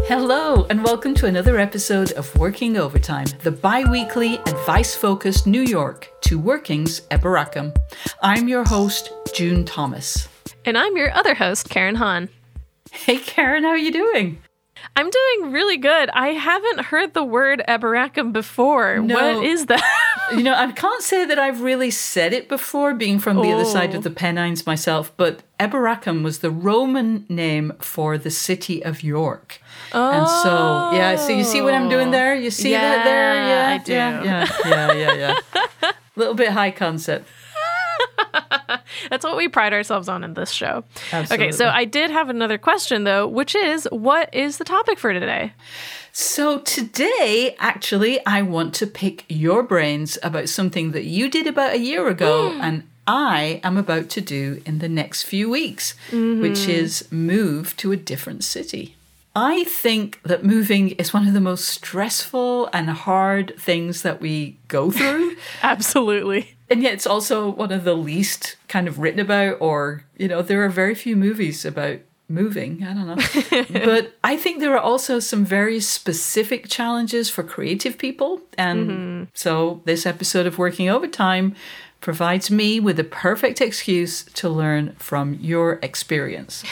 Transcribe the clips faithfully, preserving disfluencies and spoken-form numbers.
Hello, and welcome to another episode of Working Overtime, the bi-weekly advice-focused New York to Workings Eboracum. I'm your host, June Thomas. And I'm your other host, Karen Hahn. Hey, Karen, how are you doing? I'm doing really good. I haven't heard the word Eboracum before. No. What is that? You know, I can't say that I've really said it before, being from the oh. other side of the Pennines myself, but Eboracum was the Roman name for the city of York. Oh. And so, yeah, so you see what I'm doing there? You see yeah, that there? Yeah, I do. Yeah, yeah, yeah, yeah. yeah. A little bit high concept. That's what we pride ourselves on in this show. Absolutely. Okay, so I did have another question, though, which is, what is the topic for today? So today, actually, I want to pick your brains about something that you did about a year ago mm. and I am about to do in the next few weeks, mm-hmm. which is move to a different city. I think that moving is one of the most stressful and hard things that we go through. Absolutely. And yet it's also one of the least kind of written about, or, you know, there are very few movies about moving. I don't know. But I think there are also some very specific challenges for creative people. And mm-hmm. so this episode of Working Overtime provides me with a perfect excuse to learn from your experience.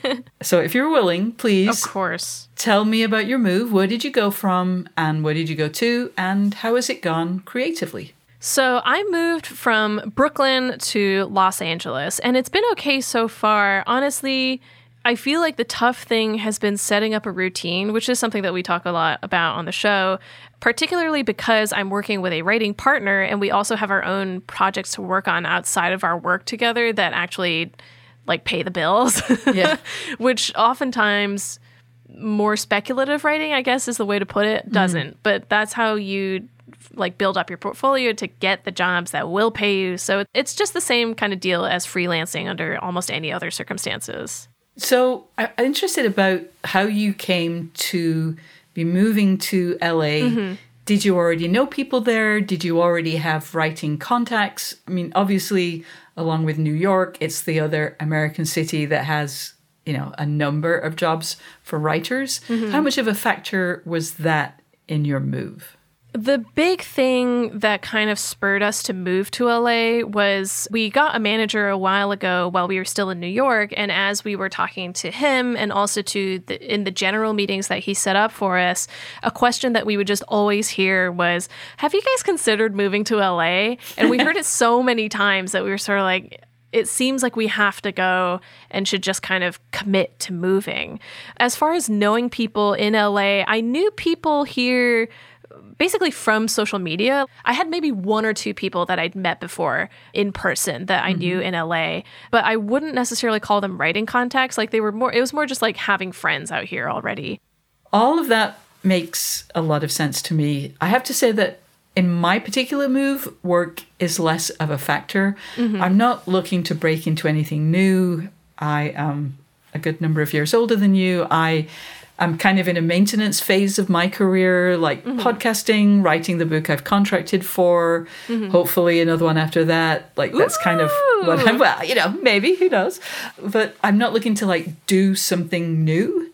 So if you're willing, please of course, tell me about your move. Where did you go from and where did you go to and how has it gone creatively? So I moved from Brooklyn to Los Angeles and it's been okay so far. Honestly, I feel like the tough thing has been setting up a routine, which is something that we talk a lot about on the show, particularly because I'm working with a writing partner and we also have our own projects to work on outside of our work together that actually like pay the bills, yeah. which oftentimes more speculative writing, I guess is the way to put it, doesn't. Mm. But that's how you like build up your portfolio to get the jobs that will pay you. So it's just the same kind of deal as freelancing under almost any other circumstances. So I'm interested about how you came to be moving to L A. Mm-hmm. Did you already know people there? Did you already have writing contacts? I mean, obviously, along with New York, it's the other American city that has, you know, a number of jobs for writers. Mm-hmm. How much of a factor was that in your move? The big thing that kind of spurred us to move to L A was we got a manager a while ago while we were still in New York. And as we were talking to him and also to the, in the general meetings that he set up for us, a question that we would just always hear was, have you guys considered moving to L A? And we heard it so many times that we were sort of like, it seems like we have to go and should just kind of commit to moving. As far as knowing people in L A, I knew people here basically from social media. I had maybe one or two people that I'd met before in person that I mm-hmm. knew in L A, but I wouldn't necessarily call them writing contacts. Like they were more, it was more just like having friends out here already. All of that makes a lot of sense to me. I have to say that in my particular move, work is less of a factor. Mm-hmm. I'm not looking to break into anything new. I am a good number of years older than you. I I'm kind of in a maintenance phase of my career, like mm-hmm. podcasting, writing the book I've contracted for, mm-hmm. hopefully another one after that. Like that's Ooh. kind of what I'm, well, you know, maybe, who knows? But I'm not looking to like do something new.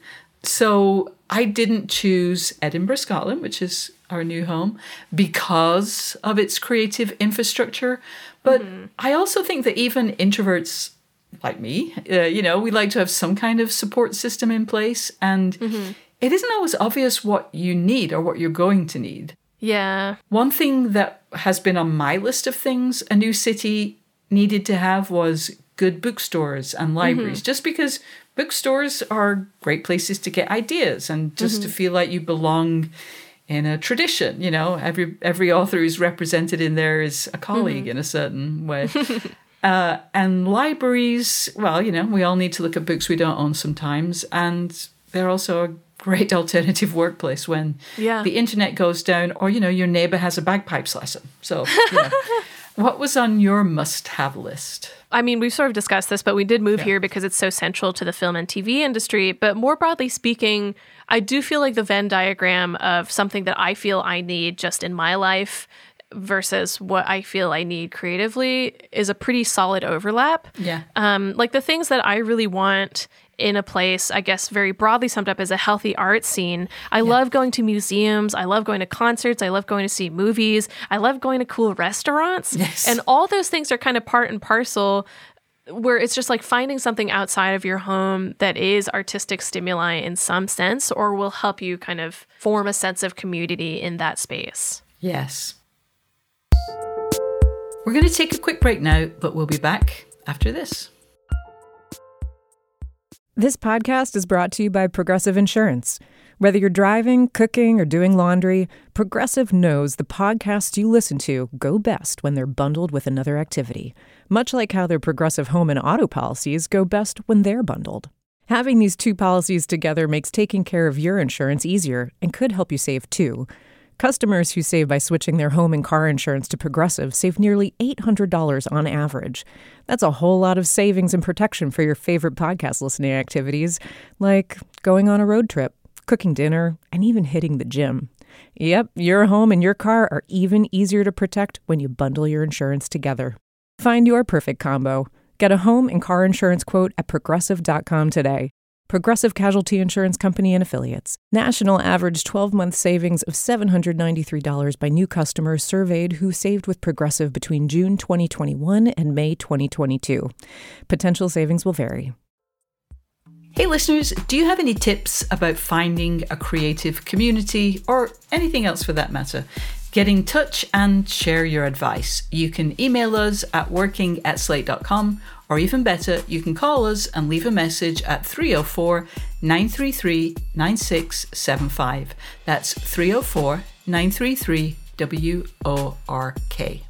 So I didn't choose Edinburgh, Scotland, which is our new home, because of its creative infrastructure. But mm-hmm. I also think that even introverts like me, uh, you know, we like to have some kind of support system in place. And mm-hmm. it isn't always obvious what you need or what you're going to need. Yeah. One thing that has been on my list of things a new city needed to have was good bookstores and libraries, mm-hmm. just because bookstores are great places to get ideas and just mm-hmm. to feel like you belong in a tradition. You know, every every author who's represented in there is a colleague mm-hmm. in a certain way. Uh, and libraries, well, you know, we all need to look at books we don't own sometimes. And they're also a great alternative workplace when yeah. the internet goes down or, you know, your neighbor has a bagpipes lesson. So, you know, what was on your must-have list? I mean, we've sort of discussed this, but we did move yeah. here because it's so central to the film and T V industry. But more broadly speaking, I do feel like the Venn diagram of something that I feel I need just in my life versus what I feel I need creatively is a pretty solid overlap. Yeah. Um, like the things that I really want in a place, I guess very broadly summed up as a healthy art scene. I yeah. love going to museums. I love going to concerts. I love going to see movies. I love going to cool restaurants. Yes. And all those things are kind of part and parcel, where it's just like finding something outside of your home that is artistic stimuli in some sense, or will help you kind of form a sense of community in that space. Yes. We're going to take a quick break now, but we'll be back after this. This podcast is brought to you by Progressive Insurance. Whether you're driving, cooking, or doing laundry, Progressive knows the podcasts you listen to go best when they're bundled with another activity, much like how their Progressive home and auto policies go best when they're bundled. Having these two policies together makes taking care of your insurance easier and could help you save too. Customers who save by switching their home and car insurance to Progressive save nearly eight hundred dollars on average. That's a whole lot of savings and protection for your favorite podcast listening activities, like going on a road trip, cooking dinner, and even hitting the gym. Yep, your home and your car are even easier to protect when you bundle your insurance together. Find your perfect combo. Get a home and car insurance quote at progressive dot com today. Progressive Casualty Insurance Company and Affiliates. National average twelve-month savings of seven hundred ninety-three dollars by new customers surveyed who saved with Progressive between June twenty twenty-one and May twenty twenty-two. Potential savings will vary. Hey listeners, do you have any tips about finding a creative community, or anything else for that matter? Get in touch and share your advice. You can email us at working at slate dot com, or even better, you can call us and leave a message at three oh four, nine three three, nine six seven five. That's three oh four, nine three three, W O R K.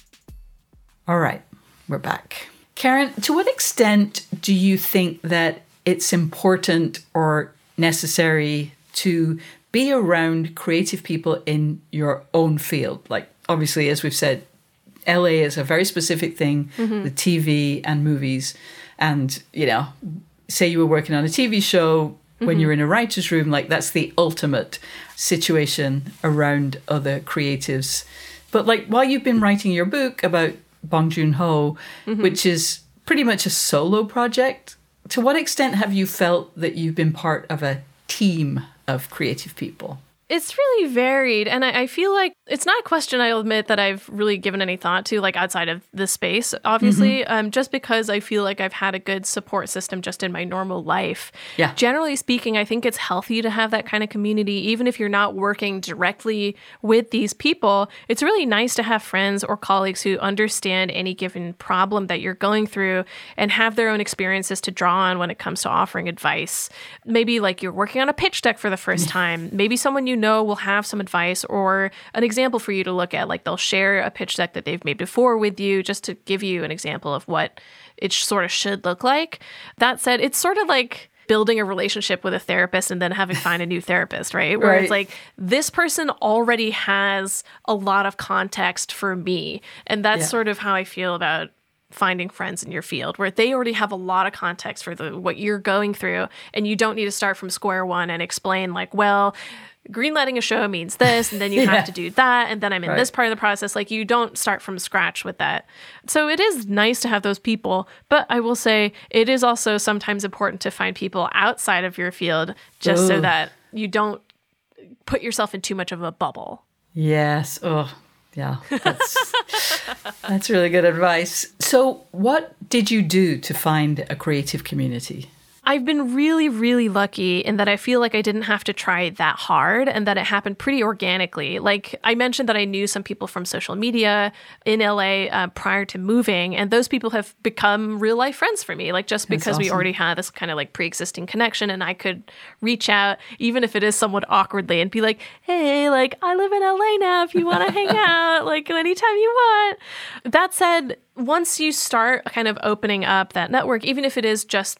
All right, we're back. Karen, to what extent do you think that it's important or necessary to be around creative people in your own field? Like, obviously, as we've said, L A is a very specific thing mm-hmm. with T V and movies. And, you know, say you were working on a T V show mm-hmm. when you're in a writer's room, like that's the ultimate situation around other creatives. But like, while you've been writing your book about Bong Joon-ho, mm-hmm. which is pretty much a solo project, to what extent have you felt that you've been part of a team of creative people? It's really varied. And I, I feel like it's not a question, I'll admit, that I've really given any thought to, like outside of this space, obviously, mm-hmm. um, just because I feel like I've had a good support system just in my normal life. Yeah. Generally speaking, I think it's healthy to have that kind of community, even if you're not working directly with these people. It's really nice to have friends or colleagues who understand any given problem that you're going through and have their own experiences to draw on when it comes to offering advice. Maybe like you're working on a pitch deck for the first time. Maybe someone you know will have some advice or an example for you to look at. Like they'll share a pitch deck that they've made before with you just to give you an example of what it sh- sort of should look like. That said, it's sort of like building a relationship with a therapist and then having to find a new therapist, right? Where right. it's like, this person already has a lot of context for me. And that's yeah. sort of how I feel about finding friends in your field, where they already have a lot of context for the what you're going through. And you don't need to start from square one and explain like, well, greenlighting a show means this, and then you yeah. have to do that, and then I'm in right. this part of the process. Like, you don't start from scratch with that. So it is nice to have those people, but I will say it is also sometimes important to find people outside of your field just Ooh. so that you don't put yourself in too much of a bubble. Yes. Oh, yeah. That's, that's really good advice. So what did you do to find a creative community? I've been really, really lucky in that I feel like I didn't have to try that hard and that it happened pretty organically. Like I mentioned that I knew some people from social media in L A uh, prior to moving, and those people have become real life friends for me, like just because That's awesome. we already had this kind of like pre-existing connection, and I could reach out, even if it is somewhat awkwardly, and be like, hey, like I live in L A now if you want to hang out, like anytime you want. That said, once you start kind of opening up that network, even if it is just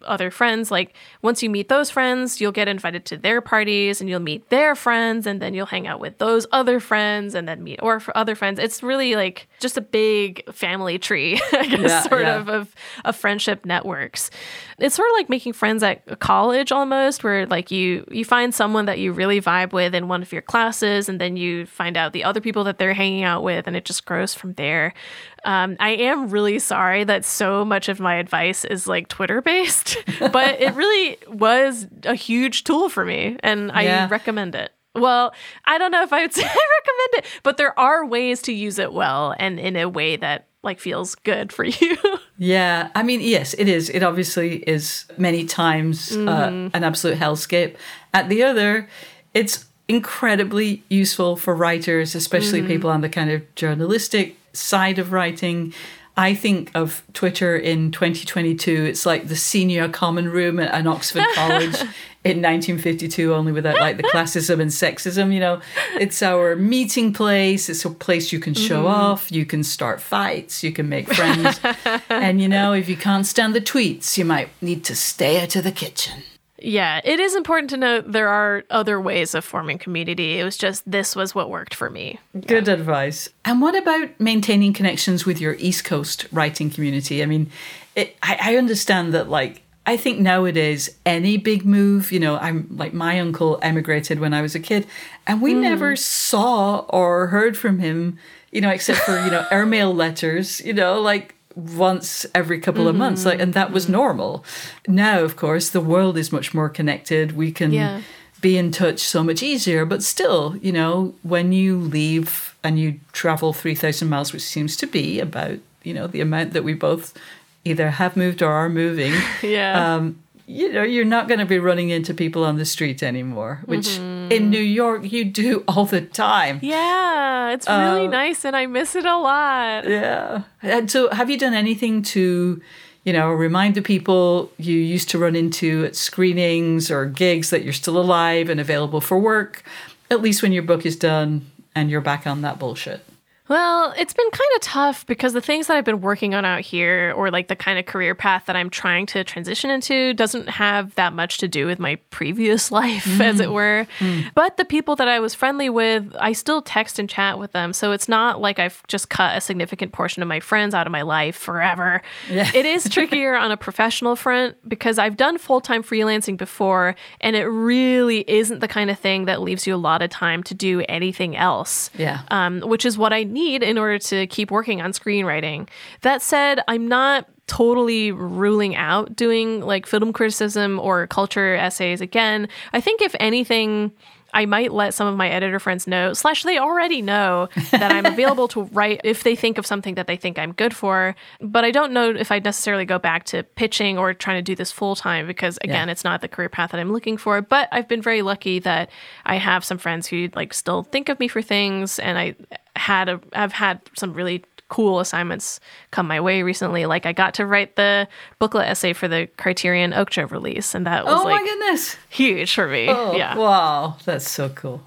other friends. Like once you meet those friends, you'll get invited to their parties and you'll meet their friends and then you'll hang out with those other friends and then meet or for other friends. It's really like just a big family tree, I guess, Yeah, sort yeah. of, of of friendship networks. It's sort of like making friends at college almost, where like you you find someone that you really vibe with in one of your classes and then you find out the other people that they're hanging out with and it just grows from there. Um, I am really sorry that so much of my advice is like Twitter based, but it really was a huge tool for me and I Yeah. recommend it. Well, I don't know if I would say I recommend it, but there are ways to use it well and in a way that like feels good for you. Yeah, I mean, yes, it is. It obviously is many times uh, an absolute hellscape. At the other, it's incredibly useful for writers, especially people on the kind of journalistic side of writing. I think of Twitter in twenty twenty-two. It's like the senior common room at an Oxford college in nineteen fifty-two, only without like the classism and sexism. You know, it's our meeting place. It's a place you can show Mm-hmm. off. You can start fights. You can make friends. And, you know, if you can't stand the tweets, you might need to stay out of the kitchen. Yeah, it is important to note there are other ways of forming community. It was just this was what worked for me. Good advice. And what about maintaining connections with your East Coast writing community? I mean, it, I, I understand that, like, I think nowadays any big move, you know, I'm like my uncle emigrated when I was a kid and we mm. never saw or heard from him, you know, except for, you know, airmail letters, you know, like once every couple mm-hmm. of months. Like, and that was normal. Now, of course, the world is much more connected. We can yeah. be in touch so much easier. But still, you know, when you leave and you travel three thousand miles, which seems to be about, you know, the amount that we both either have moved or are moving, yeah. um, you know, you're not going to be running into people on the street anymore, which mm-hmm. in New York you do all the time. Yeah, it's really Um, nice and I miss it a lot. Yeah. And so have you done anything to, you know, remind the people you used to run into at screenings or gigs that you're still alive and available for work, at least when your book is done and you're back on that bullshit? Well, it's been kind of tough because the things that I've been working on out here or like the kind of career path that I'm trying to transition into doesn't have that much to do with my previous life, mm. as it were. Mm. But the people that I was friendly with, I still text and chat with them. So it's not like I've just cut a significant portion of my friends out of my life forever. Yeah. It is trickier on a professional front because I've done full-time freelancing before and it really isn't the kind of thing that leaves you a lot of time to do anything else. Yeah. Um, which is what I need need in order to keep working on screenwriting. That said, I'm not totally ruling out doing like film criticism or culture essays again. I think if anything, I might let some of my editor friends know, slash they already know that I'm available to write if they think of something that they think I'm good for. But I don't know if I'd necessarily go back to pitching or trying to do this full time because, again, yeah. it's not the career path that I'm looking for. But I've been very lucky that I have some friends who like still think of me for things. And I had a, I've had some really cool assignments come my way recently. Like I got to write the booklet essay for the Criterion Oaktree release, and that was oh like my goodness, huge for me. Oh, yeah. Wow, that's so cool.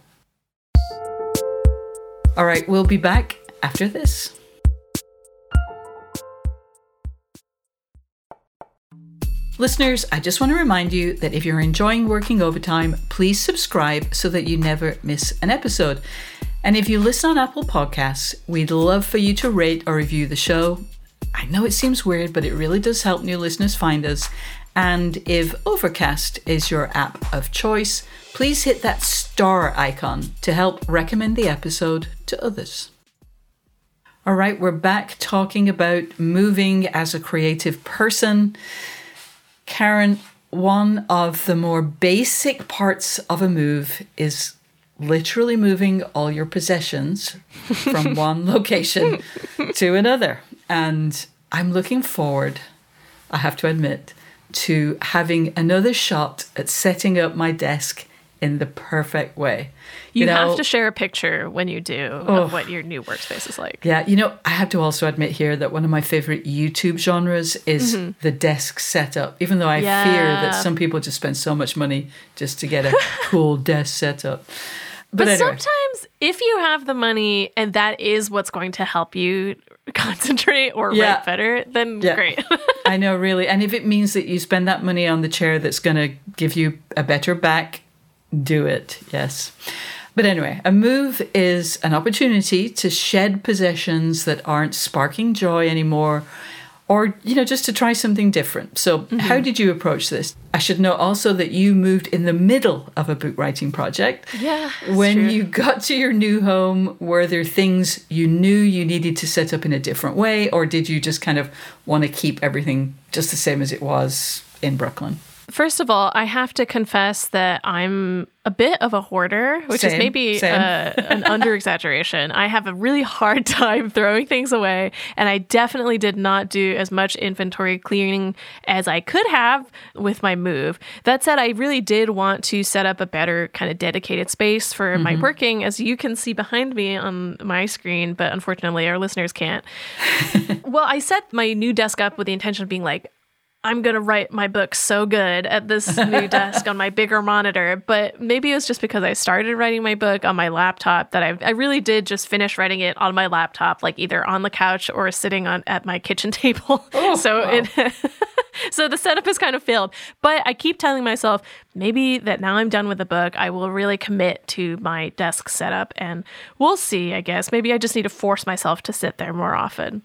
All right, we'll be back after this. Listeners, I just want to remind you that if you're enjoying Working Overtime, please subscribe so that you never miss an episode. And if you listen on Apple Podcasts, we'd love for you to rate or review the show. I know it seems weird, but it really does help new listeners find us. And if Overcast is your app of choice, please hit that star icon to help recommend the episode to others. All right, we're back talking about moving as a creative person. Karen, one of the more basic parts of a move is literally moving all your possessions from one location to another. And I'm looking forward, I have to admit, to having another shot at setting up my desk in the perfect way. You, you know, have to share a picture when you do oh, of what your new workspace is like. Yeah, you know, I have to also admit here that one of my favorite YouTube genres is mm-hmm. the desk setup, even though I yeah. fear that some people just spend so much money just to get a cool desk setup. But, but anyway. Sometimes if you have the money and that is what's going to help you concentrate or Yeah. write better, then Yeah. great. I know, really. And if it means that you spend that money on the chair that's going to give you a better back, do it. Yes. But anyway, a move is an opportunity to shed possessions that aren't sparking joy anymore, or, you know, just to try something different. So mm-hmm. how did you approach this? I should note also that you moved in the middle of a book writing project. Yeah. When true. you got to your new home, were there things you knew you needed to set up in a different way, or did you just kind of want to keep everything just the same as it was in Brooklyn? First of all, I have to confess that I'm a bit of a hoarder, which Same, is maybe uh, an under-exaggeration. I have a really hard time throwing things away, and I definitely did not do as much inventory clearing as I could have with my move. That said, I really did want to set up a better kind of dedicated space for mm-hmm. my working, as you can see behind me on my screen, but unfortunately our listeners can't. Well, I set my new desk up with the intention of being like, I'm going to write my book so good at this new desk on my bigger monitor. But maybe it was just because I started writing my book on my laptop that I, I really did just finish writing it on my laptop, like either on the couch or sitting on at my kitchen table. Oh, so wow. it, so the setup has kind of failed. But I keep telling myself maybe that now I'm done with the book, I will really commit to my desk setup. And we'll see, I guess. Maybe I just need to force myself to sit there more often.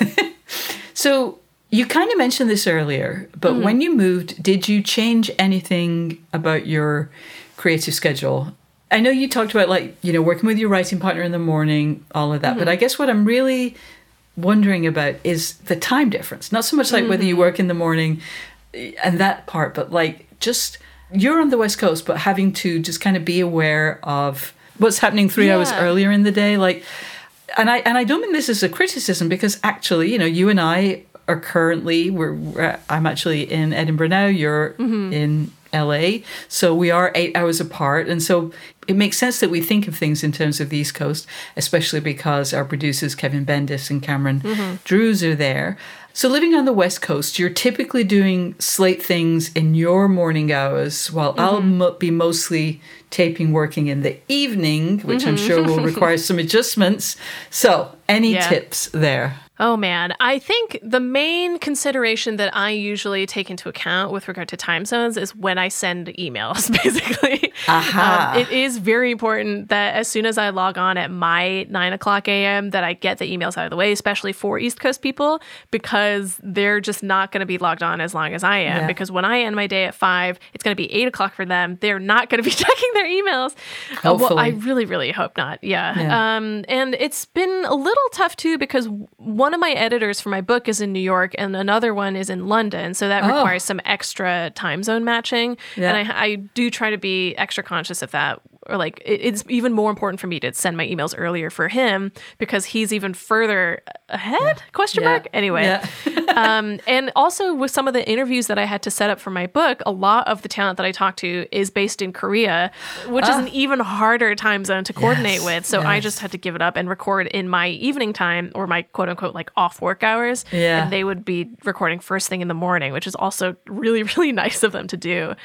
So... you kind of mentioned this earlier, but mm-hmm. when you moved, did you change anything about your creative schedule? I know you talked about, like, you know, working with your writing partner in the morning, all of that. Mm-hmm. But I guess what I'm really wondering about is the time difference. Not so much like mm-hmm. whether you work in the morning and that part, but like just you're on the West Coast, but having to just kind of be aware of what's happening three yeah. hours earlier in the day. Like, and I and I don't mean this as a criticism, because actually, you know, you and I are currently, we're, we're I'm actually in Edinburgh now, you're mm-hmm. in L A, so we are eight hours apart, and so it makes sense that we think of things in terms of the East Coast, especially because our producers Kevin Bendis and Cameron mm-hmm. Drews are there. So living on the West Coast, you're typically doing slate things in your morning hours, while mm-hmm. I'll mo- be mostly taping working in the evening, which mm-hmm. I'm sure will require some adjustments. So any yeah. tips there? Oh, man. I think the main consideration that I usually take into account with regard to time zones is when I send emails, basically. Aha. Um, it is very important that as soon as I log on at my nine o'clock a.m. that I get the emails out of the way, especially for East Coast people, because they're just not going to be logged on as long as I am. Yeah. Because when I end my day at five, it's going to be eight o'clock for them. They're not going to be checking their emails. Hopefully. Uh, well, I really, really hope not. Yeah. yeah. Um, and it's been a little tough, too, because one of my editors for my book is in New York and another one is in London. So that oh. requires some extra time zone matching. Yeah. And I, I do try to be extra conscious of that. Or like, it, it's even more important for me to send my emails earlier for him because he's even further ahead? Yeah. Question yeah. mark? Anyway. Yeah. um, and also with some of the interviews that I had to set up for my book, a lot of the talent that I talked to is based in Korea, which oh. is an even harder time zone to coordinate yes. with. So yes. I just had to give it up and record in my evening time or my quote unquote like off work hours. Yeah. And they would be recording first thing in the morning, which is also really, really nice of them to do.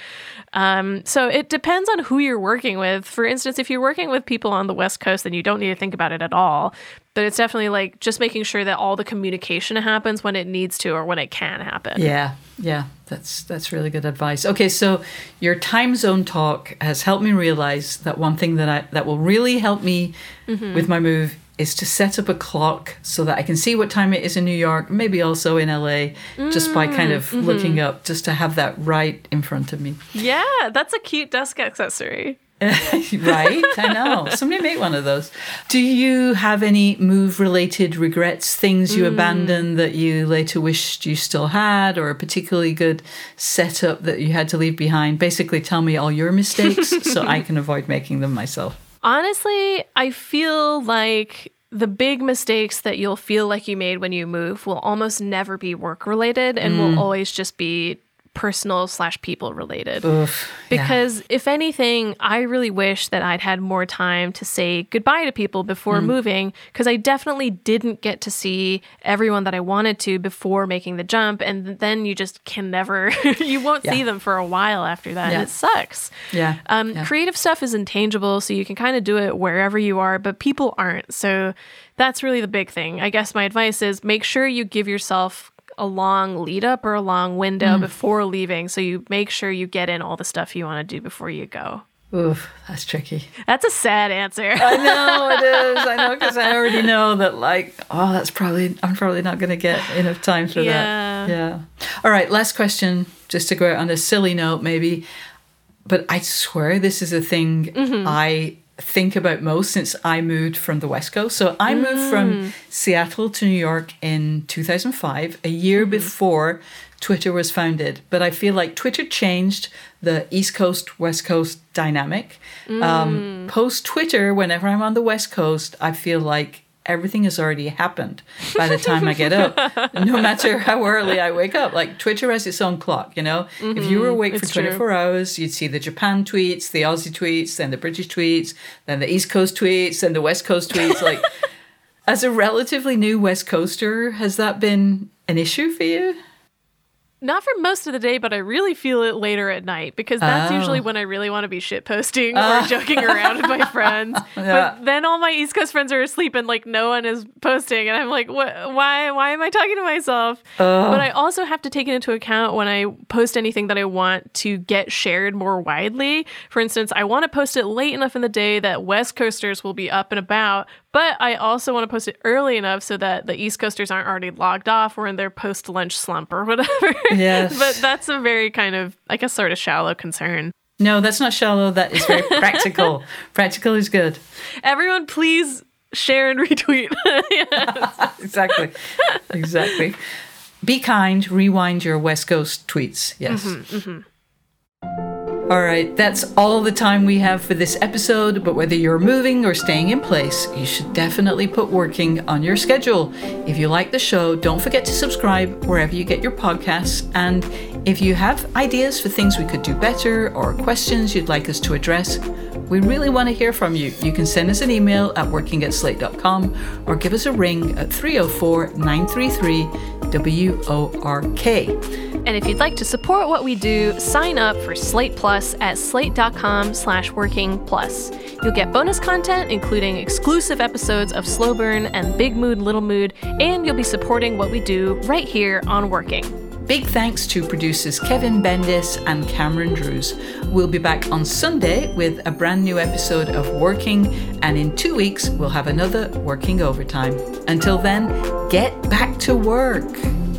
Um, so it depends on who you're working with. For instance, if you're working with people on the West Coast, then you don't need to think about it at all. But it's definitely like just making sure that all the communication happens when it needs to or when it can happen. Yeah, yeah, that's that's really good advice. Okay, so your time zone talk has helped me realize that one thing that I that will really help me mm-hmm. with my move is to set up a clock so that I can see what time it is in New York, maybe also in L A, mm, just by kind of mm-hmm. looking up, just to have that right in front of me. Yeah, that's a cute desk accessory. Right? I know. Somebody make one of those. Do you have any move-related regrets, things you mm. abandoned that you later wished you still had, or a particularly good setup that you had to leave behind? Basically, tell me all your mistakes so I can avoid making them myself. Honestly, I feel like the big mistakes that you'll feel like you made when you move will almost never be work-related and mm. will always just be personal slash people related. Oof, yeah. Because if anything, I really wish that I'd had more time to say goodbye to people before mm. moving, because I definitely didn't get to see everyone that I wanted to before making the jump. And then you just can never, you won't yeah. see them for a while after that. Yeah. And it sucks. Yeah. Um, yeah. Creative stuff is intangible, so you can kind of do it wherever you are, but people aren't. So that's really the big thing. I guess my advice is make sure you give yourself a long lead up or a long window mm. before leaving, so you make sure you get in all the stuff you want to do before you go. Oof, that's tricky. That's a sad answer. I know it is. I know, because I already know that, like, oh, that's probably, I'm probably not going to get enough time for yeah. that. Yeah. All right, last question, just to go out on a silly note maybe. But I swear this is a thing mm-hmm. I think about most since I moved from the West Coast. So I mm. moved from Seattle to New York in two thousand five, a year mm. before Twitter was founded. But I feel like Twitter changed the East Coast, West Coast dynamic. Mm. Um, post-Twitter, whenever I'm on the West Coast, I feel like everything has already happened by the time I get up, no matter how early I wake up. Like, Twitter has its own clock, you know? Mm-hmm. If you were awake it's for twenty-four true. hours, you'd see the Japan tweets, the Aussie tweets, then the British tweets, then the East Coast tweets, then the West Coast tweets. Like, as a relatively new West Coaster, has that been an issue for you? Not for most of the day, but I really feel it later at night, because that's oh. usually when I really want to be shitposting uh. or joking around with my friends. Yeah. But then all my East Coast friends are asleep and like no one is posting, and I'm like, what? Why? Why am I talking to myself? Uh. But I also have to take it into account when I post anything that I want to get shared more widely. For instance, I want to post it late enough in the day that West Coasters will be up and about, but I also want to post it early enough so that the East Coasters aren't already logged off or in their post-lunch slump or whatever. Yes. But that's a very kind of, I guess, sort of shallow concern. No, that's not shallow. That is very practical. Practical is good. Everyone, please share and retweet. Yes. Exactly. Exactly. Be kind. Rewind your West Coast tweets. Yes. Mm-hmm, mm-hmm. All right, that's all the time we have for this episode, but whether you're moving or staying in place, you should definitely put working on your schedule. If you like the show, don't forget to subscribe wherever you get your podcasts. And if you have ideas for things we could do better or questions you'd like us to address, we really want to hear from you. You can send us an email at working at slate dot com or give us a ring at three oh four, nine three three, W O R K. And if you'd like to support what we do, sign up for Slate Plus at slate dot com slash working plus. You'll get bonus content, including exclusive episodes of Slow Burn and Big Mood, Little Mood, and you'll be supporting what we do right here on Working. Big thanks to producers Kevin Bendis and Cameron Drews. We'll be back on Sunday with a brand new episode of Working, and in two weeks we'll have another Working Overtime. Until then, get back to work.